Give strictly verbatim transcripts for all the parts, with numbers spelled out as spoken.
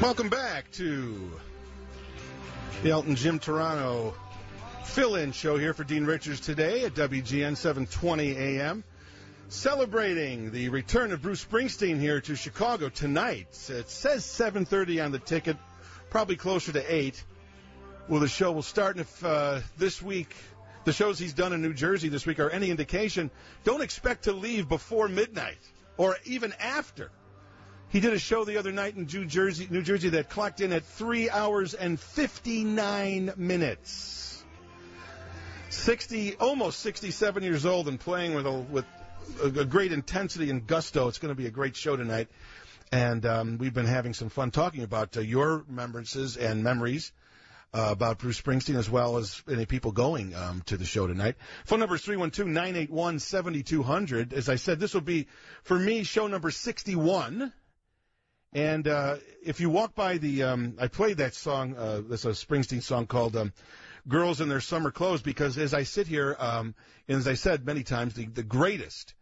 Welcome back to the Elton Jim Toronto fill-in show here for Dean Richards today at W G N seven twenty A M. Celebrating the return of Bruce Springsteen here to Chicago tonight. It says seven thirty on the ticket, probably closer to eight. Well, the show will start, and if uh, this week, the shows he's done in New Jersey this week are any indication, don't expect to leave before midnight or even after. He did a show the other night in New Jersey, New Jersey that clocked in at three hours and fifty-nine minutes. Sixty, almost sixty-seven years old, and playing with a, with a great intensity and gusto. It's going to be a great show tonight, and um, we've been having some fun talking about uh, your remembrances and memories uh, about Bruce Springsteen, as well as any people going um, to the show tonight. Phone number is three one two, nine eight one, seven two zero zero. As I said, this will be, for me, show number sixty-one. And uh, if you walk by the, um, I played that song, uh, that's a Springsteen song called um, Girls in Their Summer Clothes, because as I sit here, um, and as I said many times, the, the greatest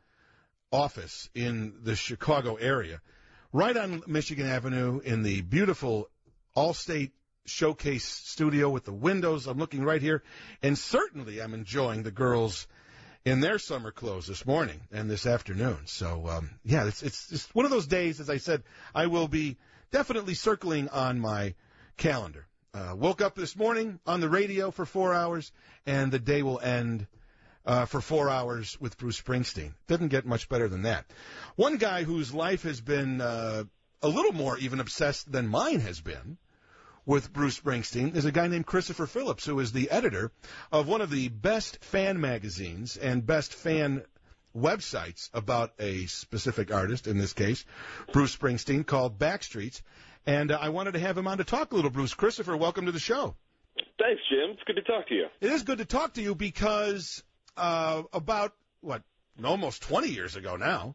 office in the Chicago area, right on Michigan Avenue in the beautiful Allstate Showcase studio with the windows. I'm looking right here, and certainly I'm enjoying the girls in their summer clothes this morning and this afternoon. So, um, yeah, it's, it's it's one of those days, as I said, I will be definitely circling on my calendar. Uh, woke up this morning on the radio for four hours, and the day will end uh, for four hours with Bruce Springsteen. Doesn't get much better than that. One guy whose life has been uh, a little more even obsessed than mine has been with Bruce Springsteen is a guy named Christopher Phillips, who is the editor of one of the best fan magazines and best fan websites about a specific artist, in this case, Bruce Springsteen, called Backstreets. And uh, I wanted to have him on to talk a little, Bruce. Christopher, welcome to the show. Thanks, Jim. It's good to talk to you. It is good to talk to you because uh, about, what, almost twenty years ago now,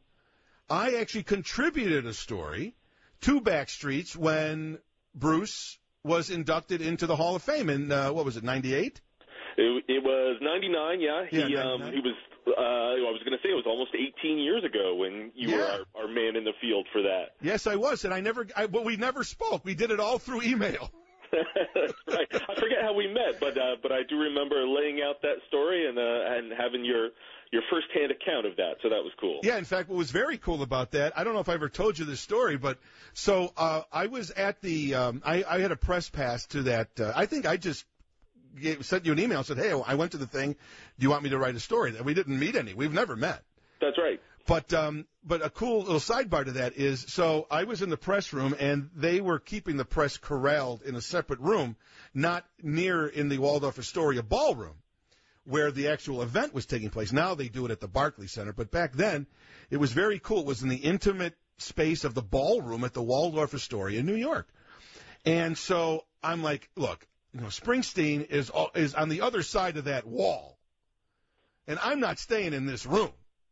I actually contributed a story to Backstreets when Bruce was inducted into the Hall of Fame in, uh, what was it, ninety-eight? It, it was ninety-nine, yeah. He, yeah, um, he was, uh, I was going to say it was almost eighteen years ago when you yeah. were our, our man in the field for that. Yes, I was, and I never, I, well, we never spoke. We did it all through email. Right. I forget how we met, but uh, but I do remember laying out that story and uh, and having your your firsthand account of that, so that was cool. Yeah, in fact, what was very cool about that, I don't know if I ever told you this story, but so uh, I was at the, um, I, I had a press pass to that. Uh, I think I just gave, sent you an email and said, hey, I went to the thing. Do you want me to write a story? We didn't meet any. We've never met. That's right. But um, but a cool little sidebar to that is, so I was in the press room, and they were keeping the press corralled in a separate room, not near in the Waldorf Astoria ballroom, where the actual event was taking place. Now they do it at the Barclays Center, but back then it was very cool. It was in the intimate space of the ballroom at the Waldorf Astoria in New York. And so I'm like, look, you know, Springsteen is is on the other side of that wall, and I'm not staying in this room.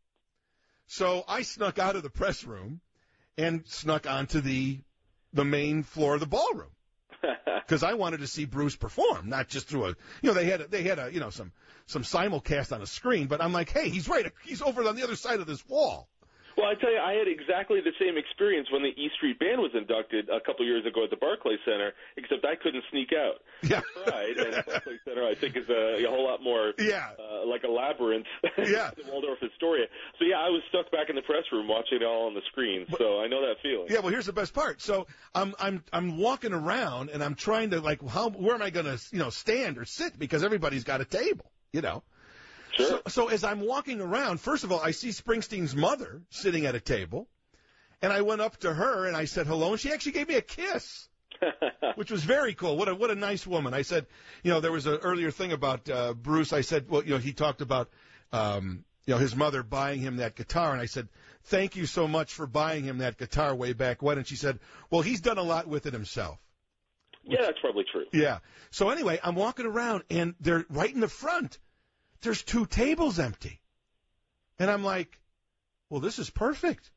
So I snuck out of the press room and snuck onto the the main floor of the ballroom, because I wanted to see Bruce perform, not just through a, you know, they had a, they had a, you know, some some simulcast on a screen, but I'm like, hey, he's right, he's over on the other side of this wall. Well, I tell you, I had exactly the same experience when the E Street Band was inducted a couple years ago at the Barclays Center, except I couldn't sneak out. Yeah. I tried, and the Barclays Center, I think, is a, a whole lot more yeah. uh, like a labyrinth yeah. than Waldorf Astoria. So, yeah, I was stuck back in the press room watching it all on the screen, but, so I know that feeling. Yeah, well, here's the best part. So I'm I'm I'm walking around, and I'm trying to, like, how where am I going to, you know, stand or sit, because everybody's got a table, you know. Sure. So, so as I'm walking around, first of all, I see Springsteen's mother sitting at a table, and I went up to her and I said hello, and she actually gave me a kiss, which was very cool. What a what a nice woman. I said, you know, there was an earlier thing about uh, Bruce. I said, well, you know, he talked about, um, you know, his mother buying him that guitar, and I said, thank you so much for buying him that guitar way back when. And she said, well, he's done a lot with it himself. Yeah, that's probably true. Yeah. So anyway, I'm walking around, and they're right in the front. There's two tables empty. And I'm like, well, this is perfect.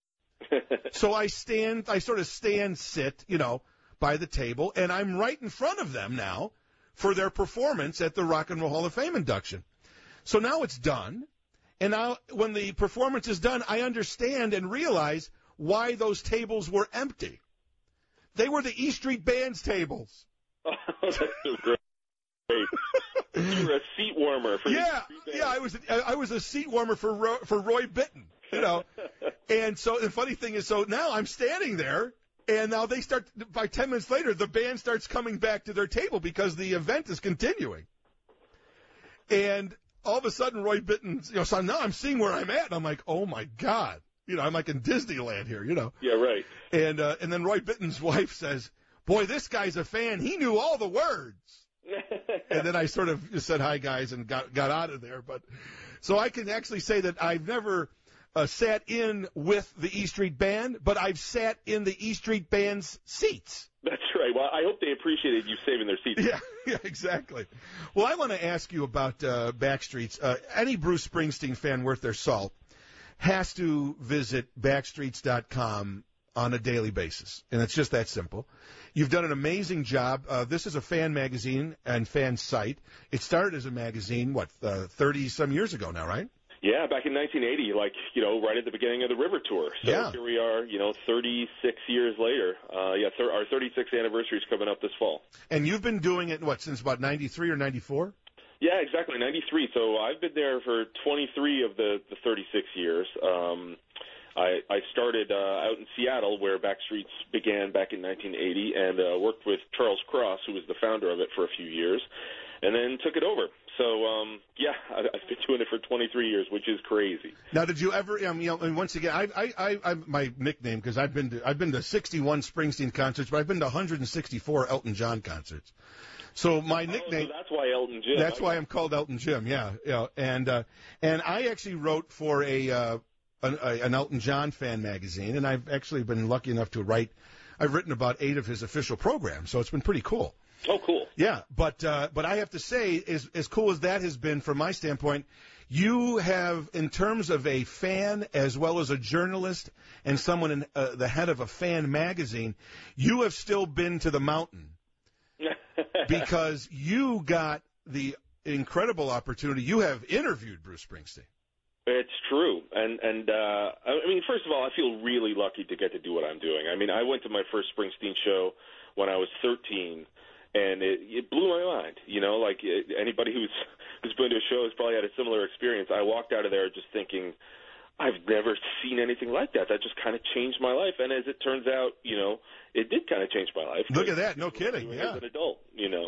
So I stand, I sort of stand, sit, you know, by the table, and I'm right in front of them now for their performance at the Rock and Roll Hall of Fame induction. So now it's done, and now when the performance is done, I understand and realize why those tables were empty. They were the E Street Band's tables. Oh, that's so great. You were a seat warmer for yeah, the E Street Band. yeah. I was I was a seat warmer for Roy, for Roy Bittan, you know. And so the funny thing is, so now I'm standing there, and now they start. By ten minutes later, the band starts coming back to their table because the event is continuing. And all of a sudden, Roy Bittan, you know, so now I'm seeing where I'm at, and I'm like, oh my God, you know, I'm like in Disneyland here, you know. Yeah, right. And uh, and then Roy Bittan's wife says, "Boy, this guy's a fan. He knew all the words." And then I sort of just said hi, guys, and got got out of there. But so I can actually say that I've never uh, sat in with the E Street Band, but I've sat in the E Street Band's seats. That's right. Well, I hope they appreciated you saving their seats. Yeah, yeah, exactly. Well, I want to ask you about uh, Backstreets. Uh, any Bruce Springsteen fan worth their salt has to visit backstreets dot com on a daily basis, and it's just that simple. You've done an amazing job. Uh, this is a fan magazine and fan site. It started as a magazine, what, uh, thirty-some years ago now, right? Yeah, back in nineteen eighty, like, you know, right at the beginning of the River Tour. So yeah. Here we are, you know, thirty-six years later. Uh, yeah, th- our thirty-sixth anniversary is coming up this fall. And you've been doing it, what, since about ninety-three or ninety-four? Yeah, exactly, ninety-three. So I've been there for twenty-three of the, the thirty-six years. Um, I, I started uh, out in Seattle, where Backstreets began back in nineteen eighty, and uh, worked with Charles Cross, who was the founder of it, for a few years, and then took it over. So, um, yeah, I, I've been doing it for twenty-three years, which is crazy. Now, did you ever, um, you know, and once again, I, I, I, I my nickname, because I've been to, I've been to sixty-one Springsteen concerts, but I've been to one hundred sixty-four Elton John concerts. So my nickname. Oh, so that's why Elton Jim. That's why I'm called Elton Jim. Yeah, yeah, and uh, and I actually wrote for a. Uh, An, a, an Elton John fan magazine, and I've actually been lucky enough to write. I've written about eight of his official programs, so it's been pretty cool. Oh, cool. Yeah, but uh, but I have to say, as as cool as that has been from my standpoint, you have, in terms of a fan as well as a journalist and someone in uh, the head of a fan magazine, you have still been to the mountain because you got the incredible opportunity. You have interviewed Bruce Springsteen. It's true, and and uh, I mean, first of all, I feel really lucky to get to do what I'm doing. I mean, I went to my first Springsteen show when I was thirteen, and it, it blew my mind. You know, like it, anybody who's who's been to a show has probably had a similar experience. I walked out of there just thinking, I've never seen anything like that. That just kind of changed my life, and as it turns out, you know, it did kind of change my life. Look at that, no kidding. Yeah, as an adult, you know.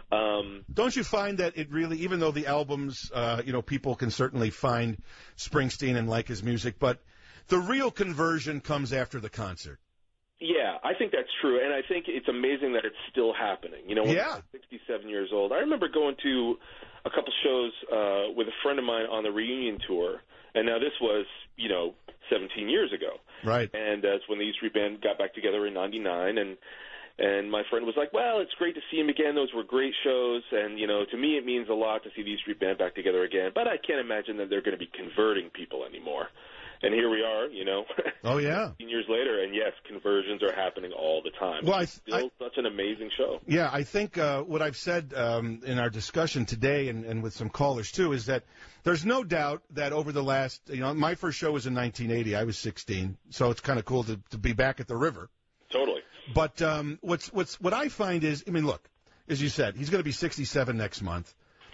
Um, Don't you find that it really, even though the albums, uh, you know, people can certainly find Springsteen and like his music, but the real conversion comes after the concert. Yeah, I think that's true, and I think it's amazing that it's still happening. You know, when yeah. I was sixty-seven years old, I remember going to a couple shows uh, with a friend of mine on the reunion tour, and now this was, you know, seventeen years ago. Right. And that's when the E Street Band got back together in ninety-nine, and And my friend was like, well, it's great to see him again. Those were great shows. And, you know, to me it means a lot to see the E Street Band back together again. But I can't imagine that they're going to be converting people anymore. And here we are, you know. Oh, yeah. fifteen years later, and, yes, conversions are happening all the time. Well, I, it's still I, such an amazing show. Yeah, I think uh, what I've said um, in our discussion today and, and with some callers, too, is that there's no doubt that over the last, you know, my first show was in nineteen eighty. I was sixteen, so it's kind of cool to, to be back at the river. Totally. But um, what's what's what I find is, I mean, look, as you said, he's going to be sixty-seven next month.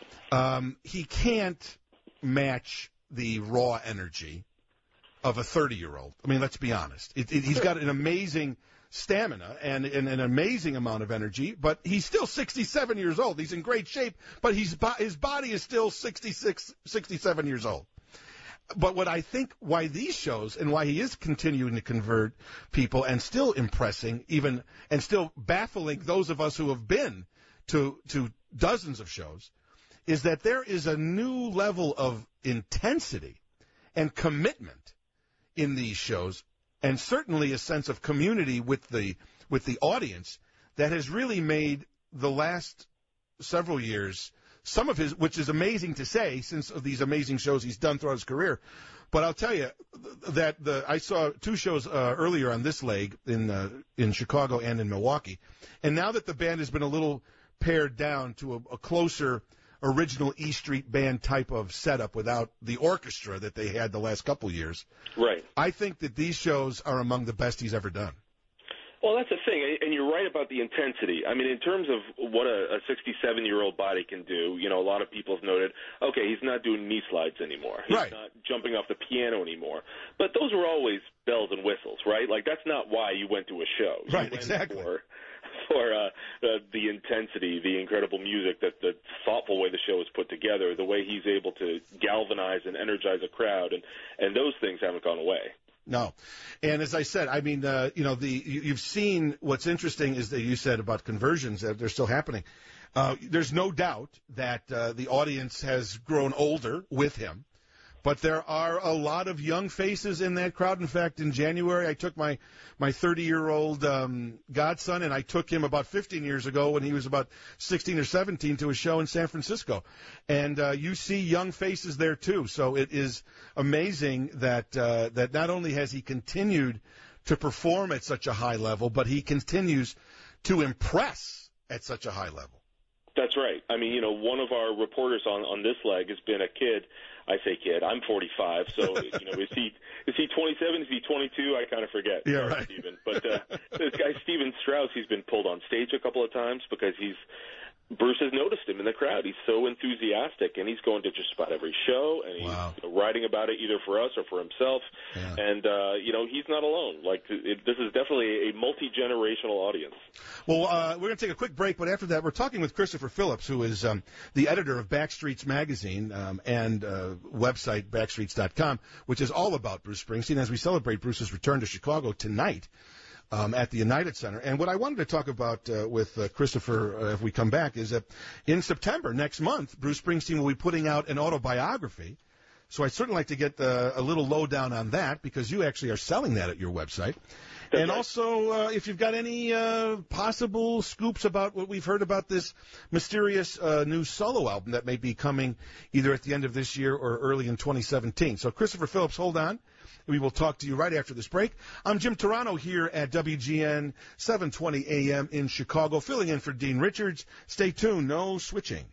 Um, he can't match the raw energy of a thirty-year-old. I mean, let's be honest. It, it, he's got an amazing stamina and, and an amazing amount of energy, but he's still sixty-seven years old. He's in great shape, but he's, his body is still sixty-six, sixty-seven years old. But what I think why these shows and why he is continuing to convert people and still impressing even and still baffling those of us who have been to to dozens of shows is that there is a new level of intensity and commitment in these shows, and certainly a sense of community with the with the audience that has really made the last several years some of his, which is amazing to say since of these amazing shows he's done throughout his career. But I'll tell you that the I saw two shows uh, earlier on this leg in uh, in Chicago and in Milwaukee, and now that the band has been a little pared down to a, a closer original E Street Band type of setup without the orchestra that they had the last couple years. Right. I think that these shows are among the best he's ever done. Well, that's the thing, and you're right about the intensity. I mean, in terms of what a sixty-seven-year-old body can do, you know, a lot of people have noted, okay, he's not doing knee slides anymore. He's right. not jumping off the piano anymore. But those were always bells and whistles, right? Like, that's not why you went to a show. You right, went exactly. For, for uh, uh, the intensity, the incredible music, that the thoughtful way the show is put together, the way he's able to galvanize and energize a crowd, and, and those things haven't gone away. No. And as I said, I mean, uh, you know, the you, you've seen what's interesting is that you said about conversions, that they're still happening. Uh, there's no doubt that uh, the audience has grown older with him. But there are a lot of young faces in that crowd. In fact, in January, I took my my thirty-year-old um, godson, and I took him about fifteen years ago when he was about sixteen or seventeen to a show in San Francisco. And uh, you see young faces there, too. So it is amazing that uh, that not only has he continued to perform at such a high level, but he continues to impress at such a high level. That's right. I mean, you know, one of our reporters on, on this leg has been a kid. I say kid. I'm forty-five, so you know, is he is he twenty-seven? Is he twenty-two? I kind of forget. Yeah, Sorry, right. Stephen. But uh, this guy Steven Strauss, he's been pulled on stage a couple of times because he's Bruce has noticed him in the crowd. He's so enthusiastic, and he's going to just about every show, and he's wow. you know, writing about it either for us or for himself. Yeah. And uh, you know, he's not alone. Like it, this is definitely a multi-generational audience. Well, uh, we're going to take a quick break, but after that, we're talking with Christopher Phillips, who is um, the editor of Backstreets Magazine um, and uh, website backstreets dot com, which is all about Bruce Springsteen as we celebrate Bruce's return to Chicago tonight. Um, at the United Center. And what I wanted to talk about uh, with uh, Christopher, uh, if we come back, is that in September, next month, Bruce Springsteen will be putting out an autobiography. So I'd certainly like to get uh, a little lowdown on that, because you actually are selling that at your website. That's and right. also, uh, if you've got any uh, possible scoops about what we've heard about this mysterious uh, new solo album that may be coming either at the end of this year or early in twenty seventeen. So, Christopher Phillips, hold on. We will talk to you right after this break. I'm Jim Turano here at W G N seven twenty A M in Chicago, filling in for Dean Richards. Stay tuned. No switching.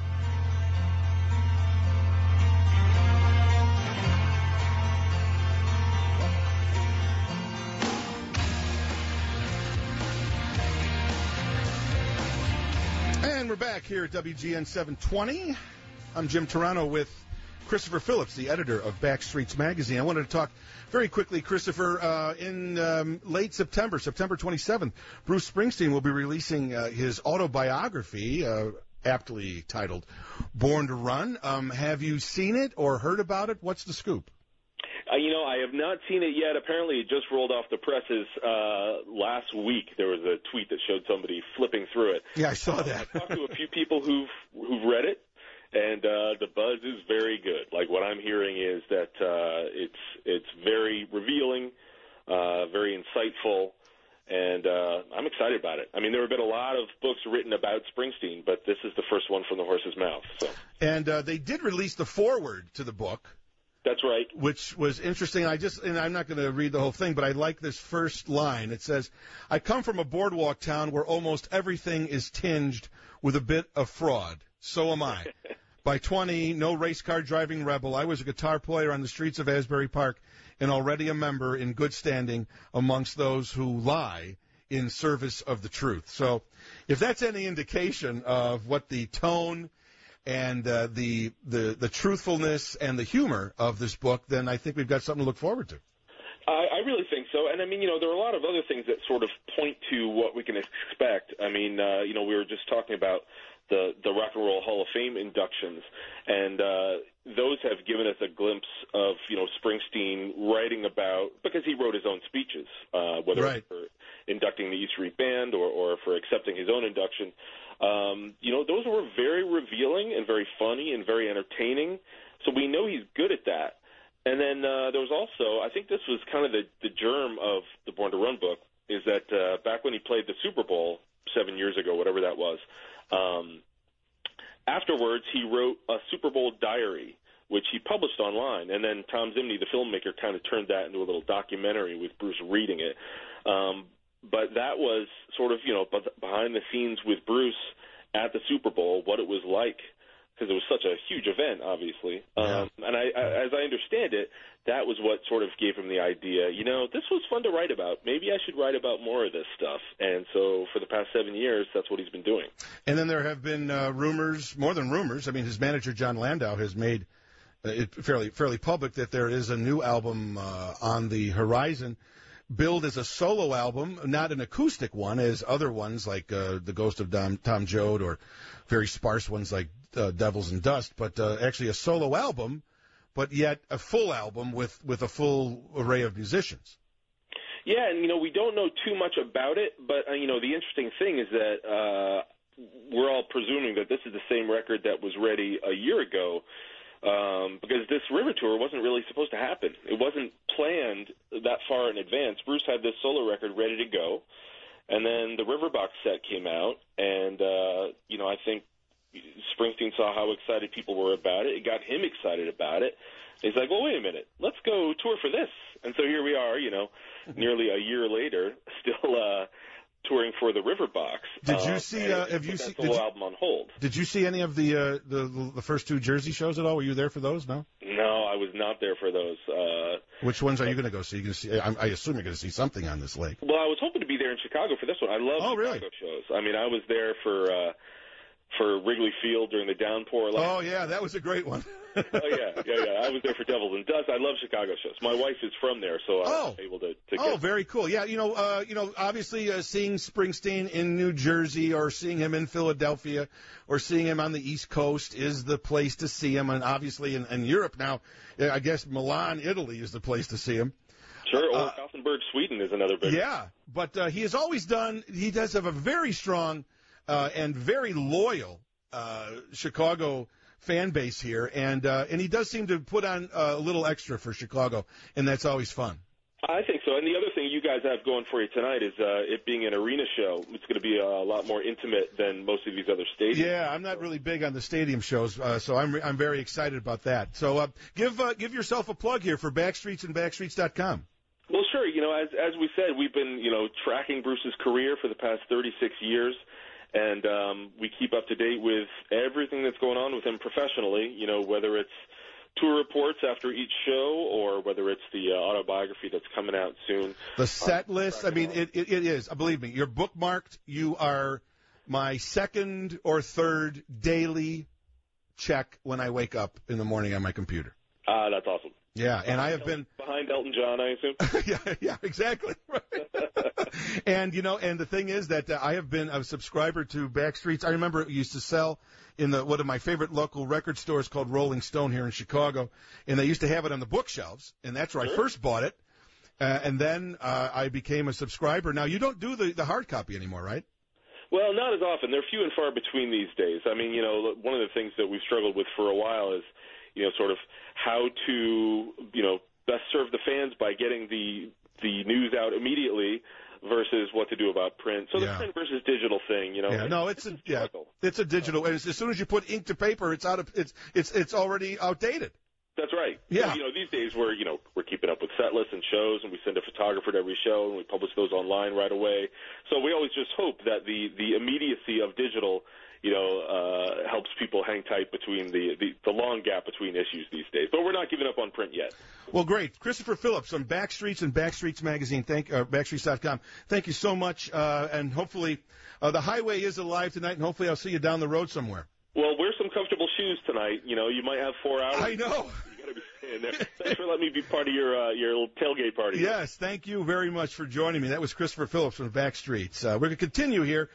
And we're back here at W G N seven twenty. I'm Jim Turano with Christopher Phillips, the editor of Backstreets Magazine. I wanted to talk very quickly, Christopher, uh, in um, late September, September twenty-seventh, Bruce Springsteen will be releasing uh, his autobiography, uh, aptly titled Born to Run. Um, have you seen it or heard about it? What's the scoop? Uh, you know, I have not seen it yet. Apparently, it just rolled off the presses uh, last week. There was a tweet that showed somebody flipping through it. Yeah, I saw that. I talked to a few people who've who've read it, and uh, the buzz is very good. Like, what I'm hearing is that uh, it's it's very revealing, uh, very insightful, and uh, I'm excited about it. I mean, there have been a lot of books written about Springsteen, but this is the first one from the horse's mouth. So. And uh, they did release the foreword to the book. That's right. Which was interesting. I just, and I'm not going to read the whole thing, but I like this first line. It says, I come from a boardwalk town where almost everything is tinged with a bit of fraud. So am I. By twenty, no race car driving rebel, I was a guitar player on the streets of Asbury Park and already a member in good standing amongst those who lie in service of the truth. So if that's any indication of what the tone and uh, the, the the truthfulness and the humor of this book, then I think we've got something to look forward to. I, I really think so. And, I mean, you know, there are a lot of other things that sort of point to what we can expect. I mean, uh, you know, we were just talking about the, the Rock and Roll Hall of Fame inductions, and uh, those have given us a glimpse of, you know, Springsteen writing about, because he wrote his own speeches, uh, whether right. it's for inducting the E Street Band or, or for accepting his own induction. Um, you know, those were very revealing and very funny and very entertaining. So we know he's good at that. And then uh, there was also, I think this was kind of the, the germ of the Born to Run book, is that uh, back when he played the Super Bowl seven years ago, whatever that was, um, afterwards he wrote a Super Bowl diary, which he published online. And then Tom Zimney, the filmmaker, kind of turned that into a little documentary with Bruce reading it. Um, but that was sort of, you know, behind the scenes with Bruce at the Super Bowl, what it was like because it was such a huge event, obviously. Yeah. Um, and I, I, as I understand it, that was what sort of gave him the idea, you know, this was fun to write about. Maybe I should write about more of this stuff. And so for the past seven years, that's what he's been doing. And then there have been uh, rumors, more than rumors. I mean, his manager, John Landau, has made it fairly fairly public that there is a new album uh, on the horizon, billed as a solo album, not an acoustic one, as other ones like uh, The Ghost of Dom, Tom Joad or very sparse ones like uh, Devils and Dust, but uh, actually a solo album, but yet a full album with, with a full array of musicians. Yeah, and, you know, we don't know too much about it, but, uh, you know, the interesting thing is that uh, we're all presuming that this is the same record that was ready a year ago, um, because this River Tour wasn't really supposed to happen. It wasn't planned that far in advance. Bruce had this solo record ready to go, and then the Riverbox set came out, and, uh, you know, I think Springsteen saw how excited people were about it. It got him excited about it. He's like, well, wait a minute, let's go tour for this. And so here we are, you know, nearly a year later, still uh, touring for the Riverbox. Did you uh, see? Uh, have you seen the whole album on hold? Did you see any of the, uh, the the first two Jersey shows at all? Were you there for those? No. No, I was not there for those. Uh, Which ones are you going to go see? You going to see? I, I assume you're going to see something on this lake. Well, I was hoping to be there in Chicago for this one. I love oh, Chicago really? shows. I mean, I was there for. Uh, for Wrigley Field during the downpour. Oh, yeah, that was a great one. oh, yeah, yeah, yeah. I was there for Devils and Dust. I love Chicago shows. My wife is from there, so I oh. was able to, to get... Oh, very cool. Yeah, you know, uh, you know, obviously uh, seeing Springsteen in New Jersey or seeing him in Philadelphia or seeing him on the East Coast is the place to see him. And obviously in, in Europe now, I guess Milan, Italy is the place to see him. Sure, or uh, Gothenburg, Sweden is another big Yeah, but uh, he has always done, he does have a very strong uh, and very loyal Uh, Chicago fan base here, and uh, and he does seem to put on uh, a little extra for Chicago, and that's always fun. I think so. And the other thing you guys have going for you tonight is uh, it being an arena show. It's going to be a lot more intimate than most of these other stadiums. Yeah, I'm not really big on the stadium shows, uh, so I'm re- I'm very excited about that. So uh, give uh, give yourself a plug here for Backstreets and Backstreets dot com. Well, sure. You know, as as we said, we've been you know tracking Bruce's career for the past thirty-six years. And um, we keep up to date with everything that's going on with him professionally, you know, whether it's tour reports after each show or whether it's the uh, autobiography that's coming out soon. The set um, list, I mean, it, it, it is. Believe me, you're bookmarked. You are my second or third daily check when I wake up in the morning on my computer. Ah, uh, that's awesome. Yeah, and behind I have Elton, been behind Elton John, I assume. yeah, yeah, exactly. Right. and you know, and the thing is that uh, I have been a subscriber to Backstreets. I remember it used to sell in the one of my favorite local record stores called Rolling Stone here in Chicago, and they used to have it on the bookshelves, and that's where sure. I first bought it. Uh, and then uh, I became a subscriber. Now you don't do the the hard copy anymore, right? Well, not as often. They're few and far between these days. I mean, you know, one of the things that we've struggled with for a while is, you know, sort of how to, you know, best serve the fans by getting the the news out immediately versus what to do about print. So yeah. the print versus digital thing, you know. Yeah, no, it's, it's a, a yeah, it's a digital. As, as soon as you put ink to paper, it's out of it's it's it's already outdated. That's right. Yeah. So, you know, these days we're, you know, we're keeping up with set lists and shows, and we send a photographer to every show, and we publish those online right away. So we always just hope that the, the immediacy of digital, you know, uh, helps people hang tight between the, the, the long gap between issues these days. But we're not giving up on print yet. Well, great. Christopher Phillips from Backstreets and Backstreets Magazine, thank, uh, Backstreets dot com. Thank you so much, uh, and hopefully uh, the highway is alive tonight, and hopefully I'll see you down the road somewhere. Well, wear some comfortable shoes tonight. You know, you might have four hours. I know. You got to be staying there. Thanks for letting me be part of your uh, your little tailgate party. Yes, thank you very much for joining me. That was Christopher Phillips from Backstreets. Uh, we're going to continue here